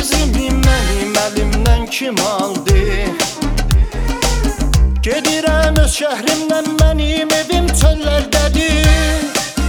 əzizimi mənim əlimdən kim aldı? Gedirəm öz şəhrimdən, mənim evim çöllərdədir.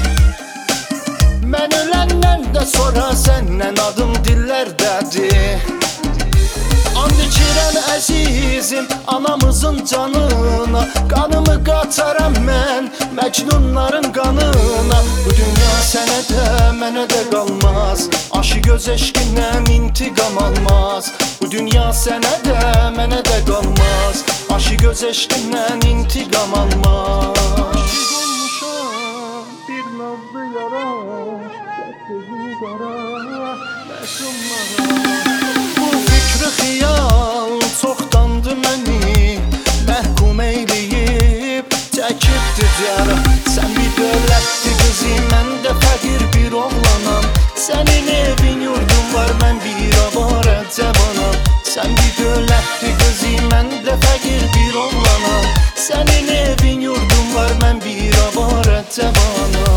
Mən öləndən də sonra səndən adım dillərdədir. And içirəm əzizim anamızın canına, qanımı qaçaram mən məcnunların qanına. Bu dünya sənə də mənə də qalmaz, aşı göz eşqindən intiqam almaz. Bu dünya sənə də mənə də qalmaz, aşı göz eşqindən intiqam almaz. Olmuşam bir nazlı yara, gözü qara məsumlara. Bu fikri xiyal çoxdandı məni məhkum eyləyib çəkibdi cara. Sən bir dövlətli qızı, mən də fəqir bir oğlanam. Sənin evin yurdun var, mən bir avara cavanam. Sən bir dövlətli qızı, mən də fəqir bir oğlanam. Sənin evin yurdun var, mən bir avara cavanam.